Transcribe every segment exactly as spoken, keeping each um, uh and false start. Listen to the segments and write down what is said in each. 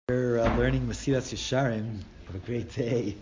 We're uh, learning Mesilas Yesharim. What a great day.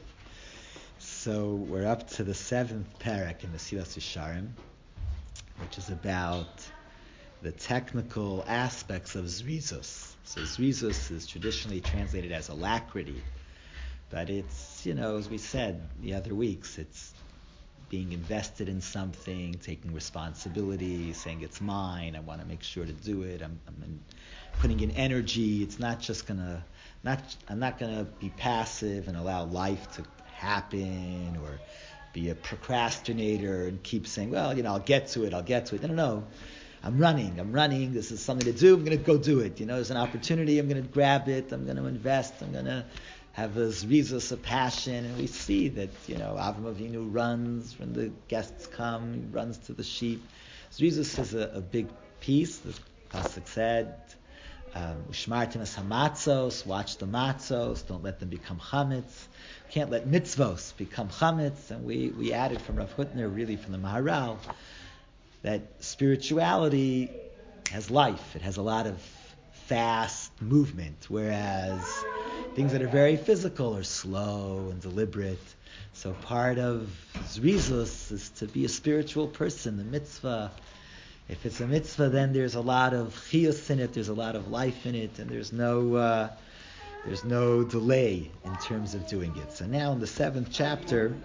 So we're up to the seventh parak in Mesilas Yesharim, which is about the technical aspects of Zrizus. So Zrizus is traditionally translated as alacrity, but it's, you know, as we said the other weeks, it's being invested in something, taking responsibility, saying it's mine, I want to make sure to do it, I'm, I'm in, putting in energy. It's not just going to Not, I'm not going to be passive and allow life to happen or be a procrastinator and keep saying, well, you know, I'll get to it, I'll get to it. No, no, no. I'm running, I'm running. This is something to do. I'm going to go do it. You know, there's an opportunity. I'm going to grab it. I'm going to invest. I'm going to have a zrizus, a passion. And we see that, you know, Avram Avinu runs when the guests come. He runs to the sheep. Zrizus is a, a big piece. The pasuk said, Ushmartim es hamatzos, watch the matzos, don't let them become chametz. Can't let mitzvos become chametz. And we, we added from Rav Hutner, really from the Maharal, that spirituality has life. It has a lot of fast movement, whereas things that are very physical are slow and deliberate. So part of Zrizus is to be a spiritual person, the mitzvah. If it's a mitzvah, then there's a lot of chiyus in it, there's a lot of life in it, and there's no uh, there's no delay in terms of doing it. So now in the seventh chapter,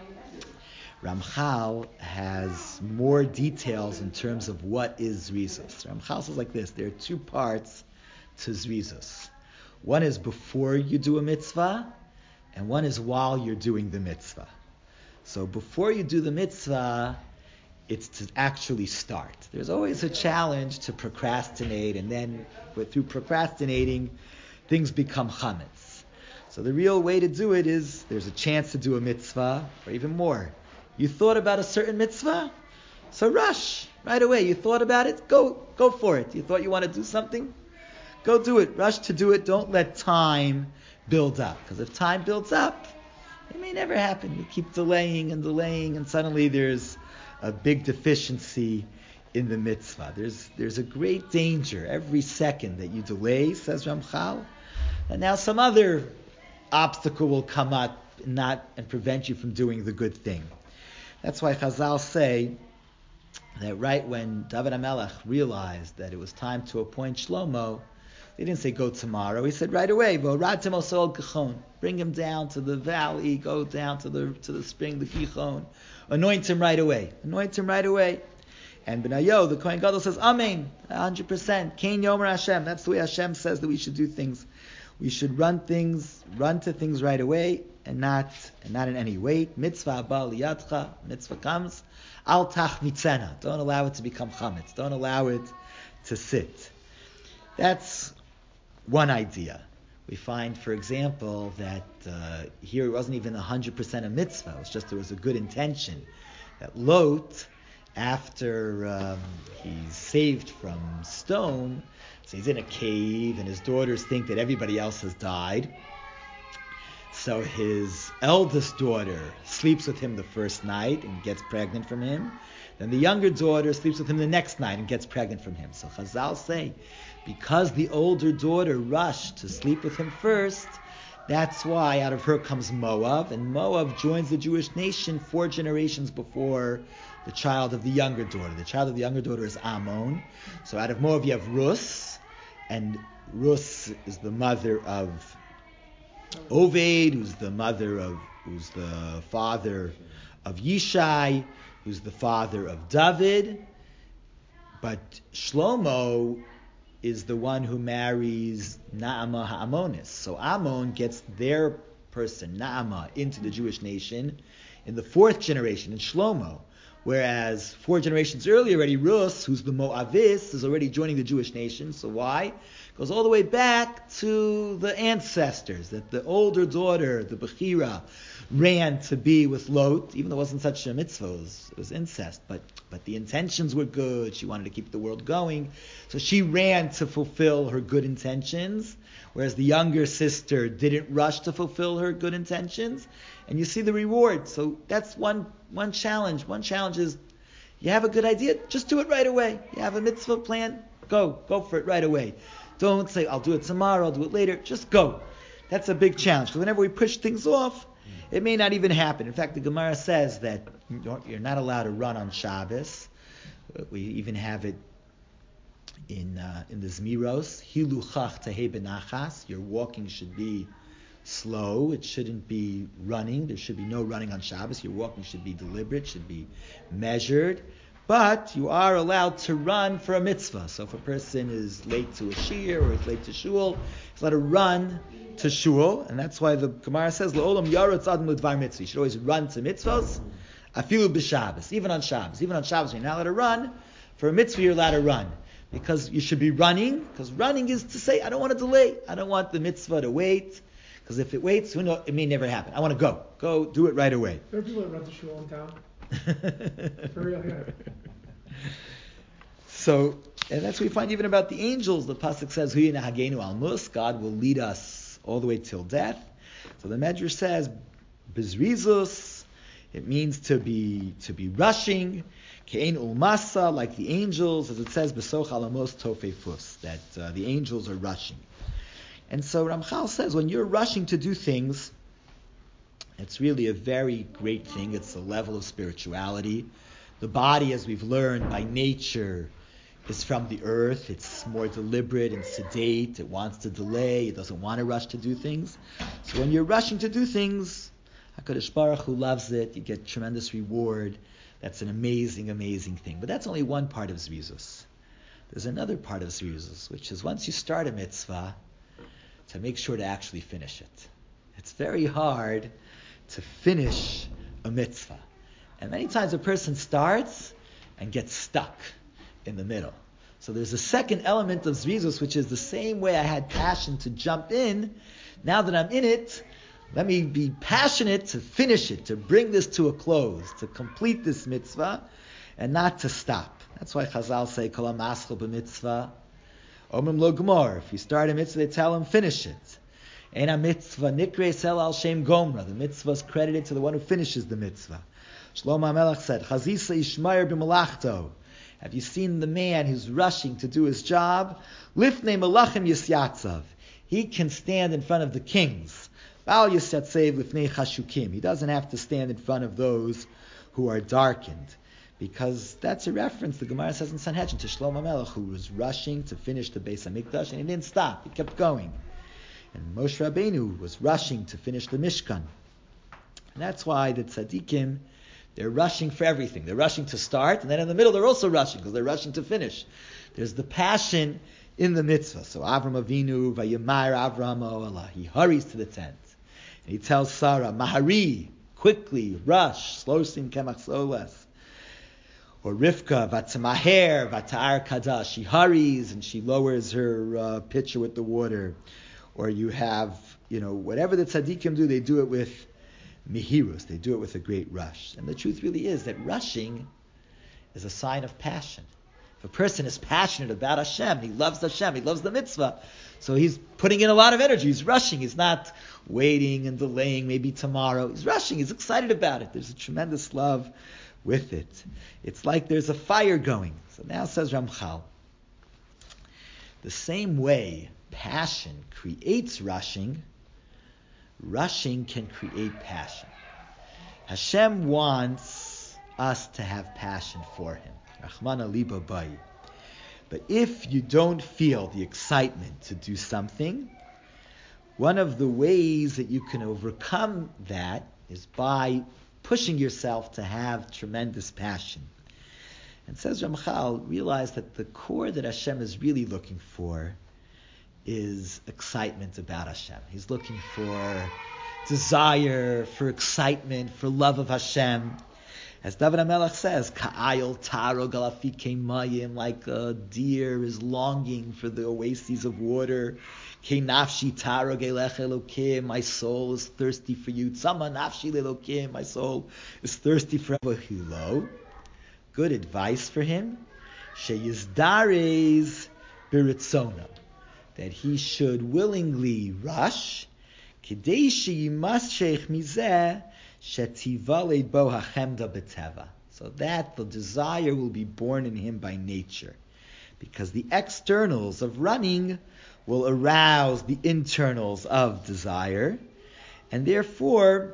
Ramchal has more details in terms of what is Zrizus. Ramchal says like this: there are two parts to Zrizus. One is before you do a mitzvah, and one is while you're doing the mitzvah. So before you do the mitzvah, it's to actually start. There's always a challenge to procrastinate, and then through procrastinating, things become chametz. So the real way to do it is, there's a chance to do a mitzvah, or even more. You thought about a certain mitzvah, so rush right away. You thought about it, go go for it. You thought you want to do something, go do it. Rush to do it. Don't let time build up, because if time builds up, it may never happen. You keep delaying and delaying, and suddenly there's a big deficiency in the mitzvah. There's there's a great danger every second that you delay, says Ramchal, and now some other obstacle will come up and not and prevent you from doing the good thing. That's why Chazal say that right when David HaMelech realized that it was time to appoint Shlomo, he didn't say go tomorrow. He said right away, V'oradtem osol Gichon, bring him down to the valley, go down to the to the spring, the Gichon, anoint him right away, anoint him right away. And Benayo, the Kohen Gadol, says Amen, one hundred percent. Kain Yomer Hashem. That's the way Hashem says that we should do things. We should run things, run to things right away, and not and not in any wait. Mitzvah abal liyadcha. Mitzvah comes. Al tach mitzena. Don't allow it to become chametz. Don't allow it to sit. That's one idea. We find, for example, that uh, here it wasn't even one hundred percent a mitzvah. It was just there was a good intention. That Lot, after um, he's saved from stone, so he's in a cave, and his daughters think that everybody else has died. So his eldest daughter sleeps with him the first night and gets pregnant from him. Then the younger daughter sleeps with him the next night and gets pregnant from him. So Chazal say, because the older daughter rushed to sleep with him first, that's why out of her comes Moab, and Moab joins the Jewish nation four generations before the child of the younger daughter. The child of the younger daughter is Ammon. So out of Moab you have Rus, and Rus is the mother of Oved, who's the mother of, who's the father of Yishai, who's the father of David. But Shlomo is the one who marries Naamah Ha'amonis. So Ammon gets their person, Naamah, into the Jewish nation in the fourth generation, in Shlomo. Whereas four generations earlier already, Rus, who's the Moavis, is already joining the Jewish nation. So why? It goes all the way back to the ancestors, that the older daughter, the Bechira, ran to be with Lot, even though it wasn't such a mitzvah, it was, it was incest, but but the intentions were good. She wanted to keep the world going. So she ran to fulfill her good intentions, whereas the younger sister didn't rush to fulfill her good intentions. And you see the reward. So that's one one challenge. One challenge is, you have a good idea, just do it right away. You have a mitzvah plan, go, go for it right away. Don't say, I'll do it tomorrow, I'll do it later. Just go. That's a big challenge. Because whenever we push things off, it may not even happen. In fact, the Gemara says that you're not allowed to run on Shabbos. We even have it in uh, in the Zmiros. Hiluchach tehei benachas. Your walking should be slow. It shouldn't be running. There should be no running on Shabbos. Your walking should be deliberate, should be measured. But you are allowed to run for a mitzvah. So if a person is late to a shiur or is late to shul, he's allowed to run to shul. And that's why the Gemara says, L'olam yaretz adam l'dvar mitzvah. You should always run to mitzvahs. Afilu b'Shabbos. Even on Shabbos. Even on Shabbos, you're not allowed to run. For a mitzvah, you're allowed to run. Because you should be running. Because running is to say, I don't want to delay. I don't want the mitzvah to wait. Because if it waits, who knows, it may never happen. I want to go. Go do it right away. There are people that run to shul in town. For real, yeah. So, and that's what we find even about the angels. The pasuk says, "Hu yinahagenu al mus." God will lead us all the way till death. So the Medrash says, "Bizrizus." It means to be to be rushing. Ke'en ulmasa, like the angels, as it says, "Besoch alamos tofefus," that uh, the angels are rushing. And so Ramchal says, when you're rushing to do things, it's really a very great thing. It's a level of spirituality. The body, as we've learned by nature, is from the earth. It's more deliberate and sedate. It wants to delay. It doesn't want to rush to do things. So when you're rushing to do things, HaKadosh Baruch Hu loves it. You get tremendous reward. That's an amazing, amazing thing. But that's only one part of Zrizus. There's another part of Zrizus, which is once you start a mitzvah, to make sure to actually finish it. It's very hard to finish a mitzvah. And many times a person starts and gets stuck in the middle. So there's a second element of Zrizus, which is the same way I had passion to jump in. Now that I'm in it, let me be passionate to finish it, to bring this to a close, to complete this mitzvah, and not to stop. That's why Chazal say, Kol ha'maschil b'mitzvah, omrim lo gmor. If you start a mitzvah, they tell him, finish it. Ein ha-mitzvah nikre sel al shem gomra. The mitzvah is credited to the one who finishes the mitzvah. Shlomo HaMelech said, Chazisa ishmayer b'malachto. Have you seen the man who's rushing to do his job? Lifnei malachim yisyatzav. He can stand in front of the kings. Bal yisyatzev lifnei chashukim. He doesn't have to stand in front of those who are darkened. Because that's a reference, the Gemara says in Sanhedrin, to Shlomo HaMelech, who was rushing to finish the Beis HaMikdash, and he didn't stop. He kept going. And Moshe Rabbeinu was rushing to finish the Mishkan. And that's why the tzaddikim, they're rushing for everything. They're rushing to start, and then in the middle they're also rushing, because they're rushing to finish. There's the passion in the mitzvah. So Avram Avinu, Vayimar Avram O'Allah, he hurries to the tent. And he tells Sarah, Mahari, quickly, rush, slow sim kemach soles. Or Rivka, Vatamaher, Vatar Kadash, she hurries and she lowers her uh, pitcher with the water. Or you have, you know, whatever the tzaddikim do, they do it with mihirus, they do it with a great rush. And the truth really is that rushing is a sign of passion. If a person is passionate about Hashem, he loves Hashem, he loves the mitzvah, so he's putting in a lot of energy, he's rushing, he's not waiting and delaying, maybe tomorrow. He's rushing, he's excited about it. There's a tremendous love with it. It's like there's a fire going. So now says Ramchal, the same way passion creates rushing, rushing can create passion. Hashem wants us to have passion for Him. Rachmana liba bai. But if you don't feel the excitement to do something, one of the ways that you can overcome that is by pushing yourself to have tremendous passion. And says Ramchal, realize that the core that Hashem is really looking for is excitement about Hashem. He's looking for desire, for excitement, for love of Hashem. As David HaMelech says, Ka'ayil taro galafike mayim, like a deer is longing for the oases of water. Ke nafshi taro gelech elokim, my soul is thirsty for you. Tzama nafshi lelokim, my soul is thirsty for Hilo. Good advice for him. Sheyizdares biritzona, that he should willingly rush. Kidei sheyimaschech mizeh shetivale bo hachemda beteva, so that the desire will be born in him by nature, because the externals of running will arouse the internals of desire, and therefore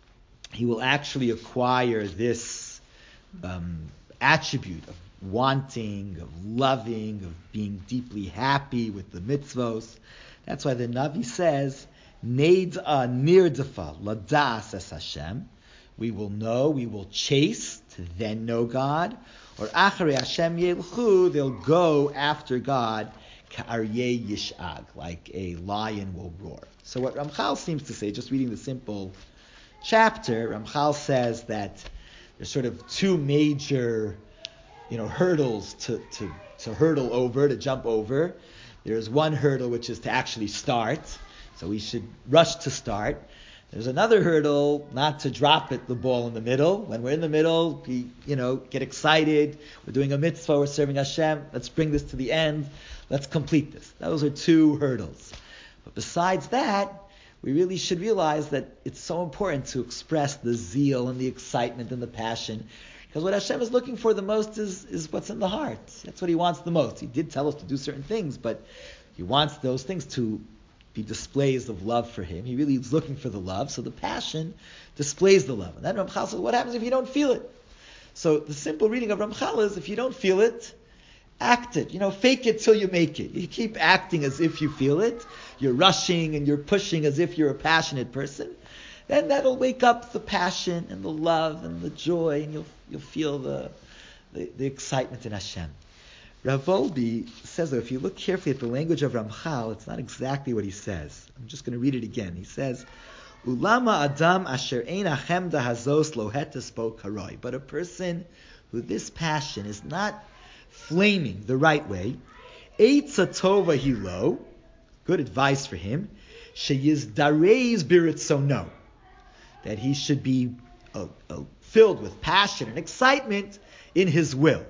he will actually acquire this um, attribute of wanting, of loving, of being deeply happy with the mitzvos. That's why the Navi says, Neid'a nirdafa ladas es Hashem. We will know, we will chase to then know God. Or acharei Hashem yelchu, they'll go after God, ka'aryeh yish'ag, like a lion will roar. So what Ramchal seems to say, just reading the simple chapter, Ramchal says that there's sort of two major, you know, hurdles to, to, to hurdle over, to jump over. There's one hurdle which is to actually start, so we should rush to start. There's another hurdle, not to drop it, the ball in the middle. When we're in the middle, we, you know, get excited. We're doing a mitzvah, we're serving Hashem. Let's bring this to the end. Let's complete this. Those are two hurdles. But besides that, we really should realize that it's so important to express the zeal and the excitement and the passion. Because what Hashem is looking for the most is, is what's in the heart. That's what He wants the most. He did tell us to do certain things, but He wants those things to be displays of love for Him. He really is looking for the love, so the passion displays the love. And then Ramchal says, what happens if you don't feel it? So the simple reading of Ramchal is, if you don't feel it, act it. You know, fake it till you make it. You keep acting as if you feel it. You're rushing and you're pushing as if you're a passionate person. Then that'll wake up the passion and the love and the joy, and you'll you'll feel the the, the excitement in Hashem. Rav Wolbe says, though, if you look carefully at the language of Ramchal, it's not exactly what he says. I'm just going to read it again. He says, Ulama Adam asher ein achemda hazos lohetes bo karoi. But a person who this passion is not flaming the right way, eitza tova hilo, good advice for him, sheyizdareiz biritzono, that he should be uh, uh, filled with passion and excitement in his will.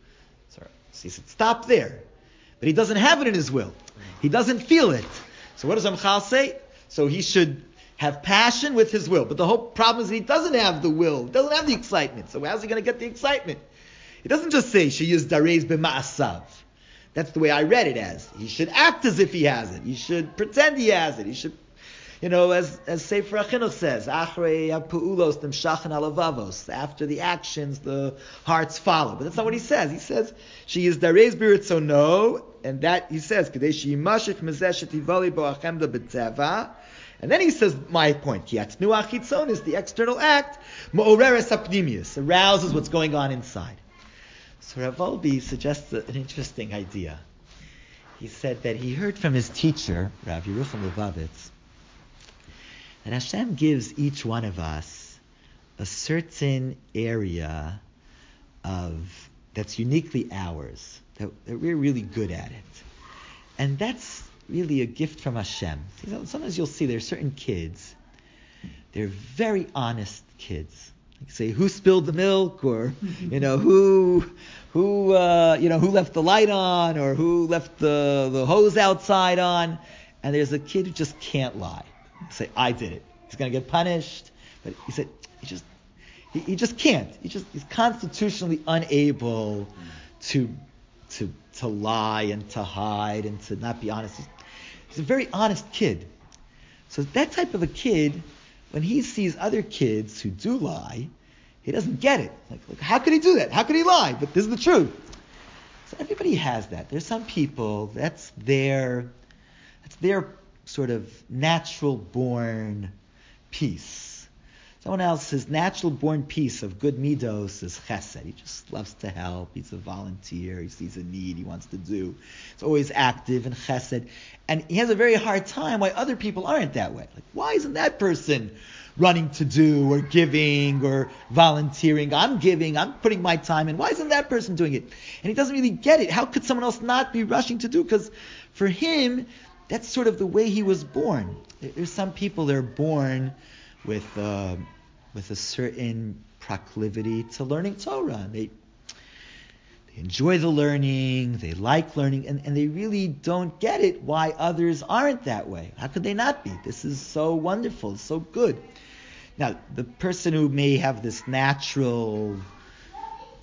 So he said, stop there. But he doesn't have it in his will. He doesn't feel it. So what does Ramchal say? So he should have passion with his will. But the whole problem is that he doesn't have the will, doesn't have the excitement. So how's he going to get the excitement? It doesn't just say, Sheyuz darez b'ma'asav. That's the way I read it as. He should act as if he has it. He should pretend he has it. He should, you know, as as Sefer HaChinuch says, Achrei ha'pu'ulos nimshachan halavavos. After the actions, the hearts follow. But that's not what he says. He says, she is darez biritzono, and that he says, Kedei sheyimashich mezeh shetivali bo achemda b'teva. And then he says, my point, ki atnu achitzon is the external act, ma'oreres hapnimius, arouses what's going on inside. So Rav Wolbe suggests an interesting idea. He said that he heard from his teacher, Rav Yerucham Levavitz, that Hashem gives each one of us a certain area of that's uniquely ours, that, that we're really good at it. And that's really a gift from Hashem. Sometimes you'll see there are certain kids, they're very honest kids. Like say, who spilled the milk, or you know, who who uh, you know, who left the light on, or who left the, the hose outside on. And there's a kid who just can't lie. Say, I did it. He's going to get punished. But he said, he just he, he just can't. He just he's constitutionally unable to to to lie and to hide and to not be honest. He's, he's a very honest kid. So that type of a kid, when he sees other kids who do lie, he doesn't get it. Like, like, how could he do that? How could he lie? But this is the truth. So everybody has that. There's some people, that's their, that's their sort of natural born peace. Someone else's natural born peace of good midos is chesed. He just loves to help. He's a volunteer. He sees a need he wants to do. He's always active in chesed. And he has a very hard time why other people aren't that way. Like, why isn't that person running to do or giving or volunteering? I'm giving. I'm putting my time in. Why isn't that person doing it? And he doesn't really get it. How could someone else not be rushing to do? Because for him, that's sort of the way he was born. There's some people that are born with uh, with a certain proclivity to learning Torah. They they enjoy the learning, they like learning, and, and they really don't get it why others aren't that way. How could they not be? This is so wonderful, it's so good. Now, the person who may have this natural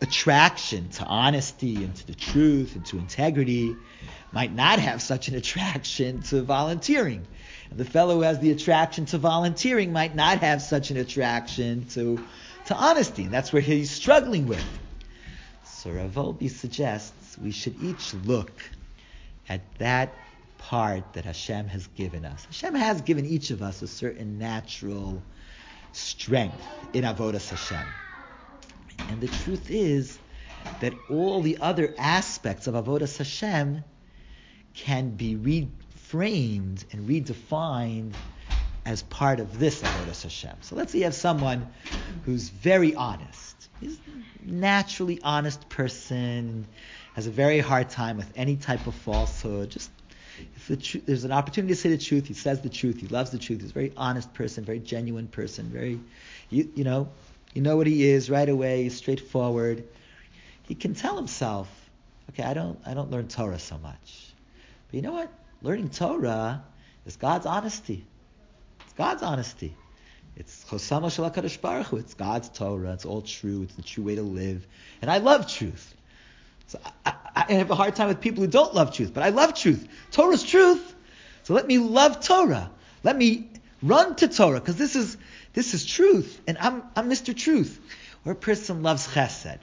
attraction to honesty and to the truth and to integrity might not have such an attraction to volunteering. And the fellow who has the attraction to volunteering might not have such an attraction to, to honesty. And that's where he's struggling with. So Rav Wolbe suggests we should each look at that part that Hashem has given us. Hashem has given each of us a certain natural strength in Avodas Hashem. And the truth is that all the other aspects of Avodas Hashem can be reframed and redefined as part of this Avodas Hashem. So let's say you have someone who's very honest. He's a naturally honest person, has a very hard time with any type of falsehood. Just if the tr- there's an opportunity to say the truth, he says the truth. He loves the truth. He's a very honest person, very genuine person, very, you, you know, you know what he is right away. He's straightforward. He can tell himself, okay, I don't, I don't learn Torah so much, but you know what? Learning Torah is God's honesty. It's God's honesty. It's Chosama Shel HaKadosh Baruch Hu. It's God's Torah. It's all true. It's the true way to live. And I love truth. So I, I, I have a hard time with people who don't love truth, but I love truth. Torah's truth. So let me love Torah. Let me run to Torah, because this is this is truth, and I'm I'm Mister Truth. Or a person loves Chesed.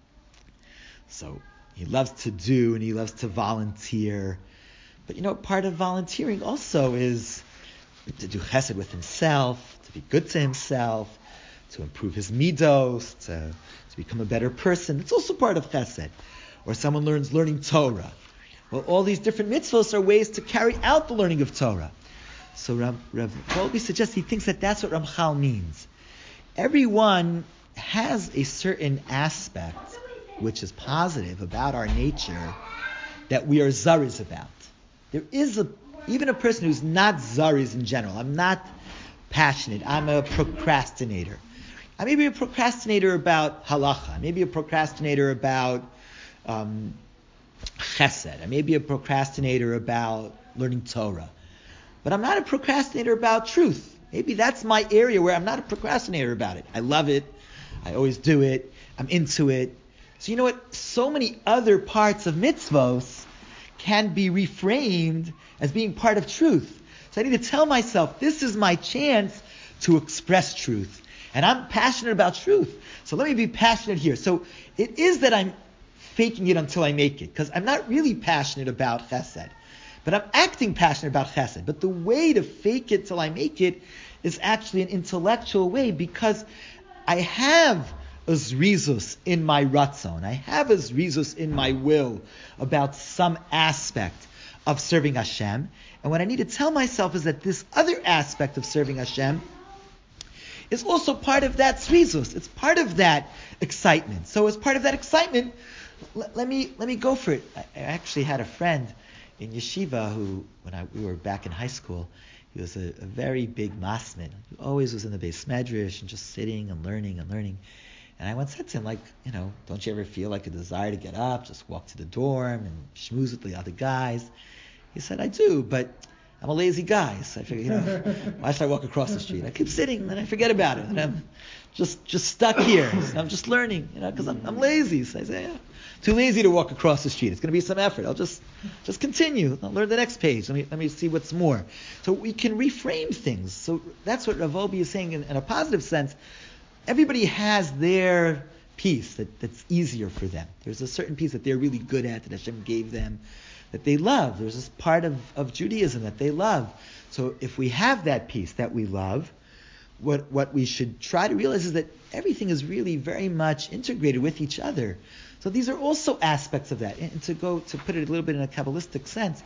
So he loves to do and he loves to volunteer. But you know, part of volunteering also is to do Chesed with himself, to be good to himself, to improve his midos, to, to become a better person. It's also part of Chesed. Or someone learns learning Torah. Well, all these different mitzvahs are ways to carry out the learning of Torah. So Rav, Rav Wolbe suggests he thinks that that's what Ramchal means. Everyone has a certain aspect which is positive about our nature that we are zaris about. There is a even a person who's not zaris in general. I'm not passionate. I'm a procrastinator. I may be a procrastinator about halacha. I may be a procrastinator about um, chesed. I may be a procrastinator about learning Torah. But I'm not a procrastinator about truth. Maybe that's my area where I'm not a procrastinator about it. I love it. I always do it. I'm into it. So you know what? So many other parts of mitzvos can be reframed as being part of truth. So I need to tell myself, this is my chance to express truth. And I'm passionate about truth. So let me be passionate here. So it is that I'm faking it until I make it, because I'm not really passionate about chesed. But I'm acting passionate about chesed. But the way to fake it till I make it is actually an intellectual way, because I have a zrizus in my ratzon. I have a zrizus in my will about some aspect of serving Hashem. And what I need to tell myself is that this other aspect of serving Hashem is also part of that zrizus. It's part of that excitement. So as part of that excitement, let, let me let me go for it. I, I actually had a friend in yeshiva who, when I, we were back in high school, he was a, a very big masmid. He always was in the Beis Medrash and just sitting and learning and learning. And I once said to him, like, you know, don't you ever feel like a desire to get up, just walk to the dorm and schmooze with the other guys? He said, I do, but I'm a lazy guy. So I figured, you know, why should I walk across the street? I keep sitting and I forget about it. And I'm just just stuck here. So I'm just learning, you know, because I'm, I'm lazy. So I say, yeah, too lazy to walk across the street. It's going to be some effort. I'll just just continue. I'll learn the next page. Let me let me see what's more. So we can reframe things. So that's what Rav Wolbe is saying in, in a positive sense. Everybody has their piece that, that's easier for them. There's a certain piece that they're really good at, that Hashem gave them, that they love. There's this part of, of Judaism that they love. So if we have that piece that we love, what what we should try to realize is that everything is really very much integrated with each other. So these are also aspects of that. And to go to put it a little bit in a Kabbalistic sense,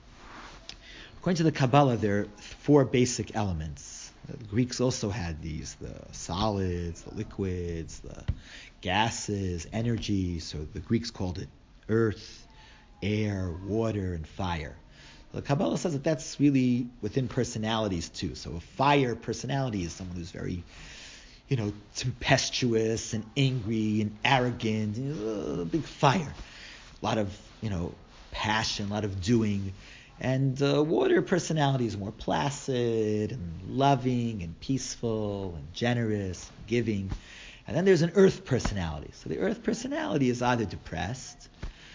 according to the Kabbalah, there are four basic elements. The Greeks also had these, the solids, the liquids, the gases, energy. So the Greeks called it earth, air, water, and fire. The Kabbalah says that that's really within personalities too. So a fire personality is someone who's very, you know, tempestuous and angry and arrogant, you know, a big fire. A lot of, you know, passion, a lot of doing. And uh, water personality is more placid and loving and peaceful and generous, and giving. And then there's an earth personality. So the earth personality is either depressed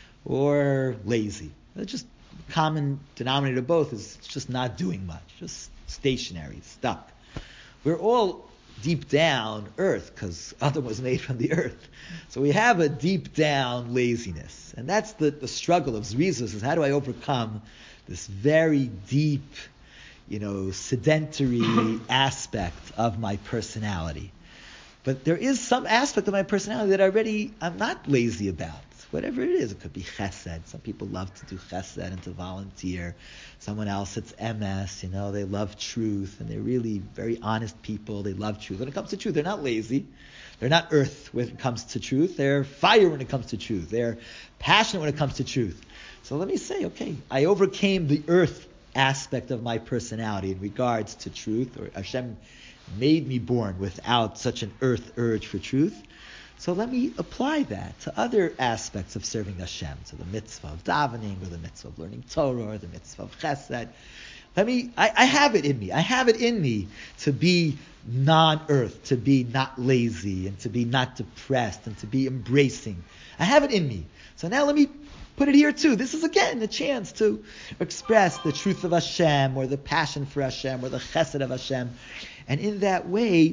or lazy. It's just common denominator of both is it's just not doing much, just stationary, stuck. We're all deep down earth because Adam was made from the earth. So we have a deep down laziness. And that's the, the struggle of Zrizus, is how do I overcome this very deep, you know, sedentary aspect of my personality. But there is some aspect of my personality that already I'm not lazy about. Whatever it is, it could be chesed. Some people love to do chesed and to volunteer. Someone else, it's M S, you know, they love truth, and they're really very honest people. They love truth. When it comes to truth, they're not lazy. They're not earth when it comes to truth. They're fire when it comes to truth. They're passionate when it comes to truth. So let me say, okay, I overcame the earth aspect of my personality in regards to truth, or Hashem made me born without such an earth urge for truth. So let me apply that to other aspects of serving Hashem, to the mitzvah of davening, or the mitzvah of learning Torah, or the mitzvah of chesed. Let me, I, I have it in me. I have it in me to be non-earth, to be not lazy, and to be not depressed, and to be embracing. I have it in me. So now let me put it here too. This is again a chance to express the truth of Hashem, or the passion for Hashem, or the chesed of Hashem. And in that way,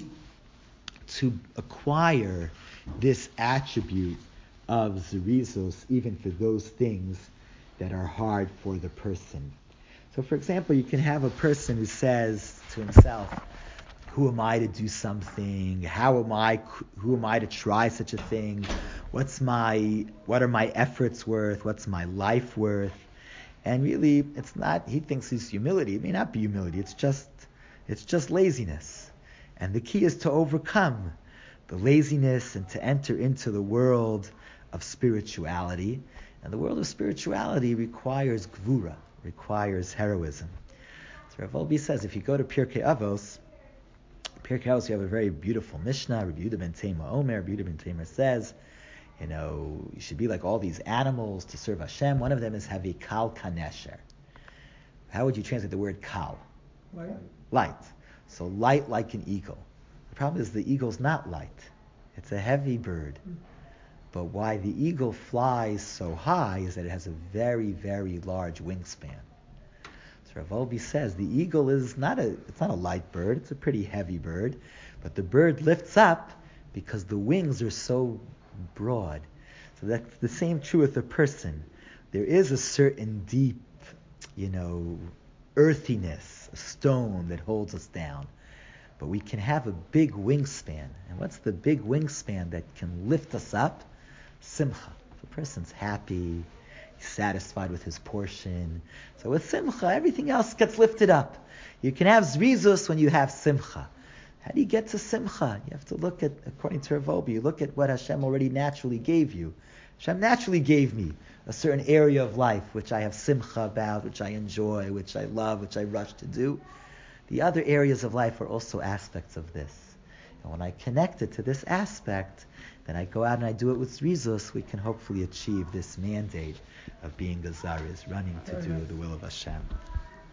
to acquire this attribute of Zerizus, even for those things that are hard for the person. So for example, you can have a person who says to himself, who am I to do something? How am I, who am I to try such a thing? What's my, what are my efforts worth? What's my life worth? And really, it's not, he thinks it's humility. It may not be humility. It's just, it's just laziness. And the key is to overcome the laziness and to enter into the world of spirituality. And the world of spirituality requires gvura, requires heroism. So Rav Wolbe says, if you go to Pirkei Avos, Pirkei Avos, you have a very beautiful Mishnah. Rabbi Yehuda ben Tema Omer, Rabbi Yehuda ben Tema says, you know, you should be like all these animals to serve Hashem. One of them is have a kal kanesher. How would you translate the word kal? Light. Light. So light like an eagle. The problem is the eagle's not light. It's a heavy bird. But why the eagle flies so high is that it has a very, very large wingspan. So Rav Wolbe says the eagle is not a, it's not a light bird, it's a pretty heavy bird, but the bird lifts up because the wings are so broad. So that's the same true with a person. There is a certain deep, you know, earthiness, a stone that holds us down. But we can have a big wingspan. And what's the big wingspan that can lift us up? Simcha. If a person's happy, he's satisfied with his portion. So with simcha, everything else gets lifted up. You can have zrizus when you have simcha. How do you get to simcha? You have to look at, according to Rav Wolbe, you look at what Hashem already naturally gave you. Hashem naturally gave me a certain area of life which I have simcha about, which I enjoy, which I love, which I rush to do. The other areas of life are also aspects of this. And when I connect it to this aspect, then I go out and I do it with Zrizus, we can hopefully achieve this mandate of being Gazaris, running to do the will of Hashem.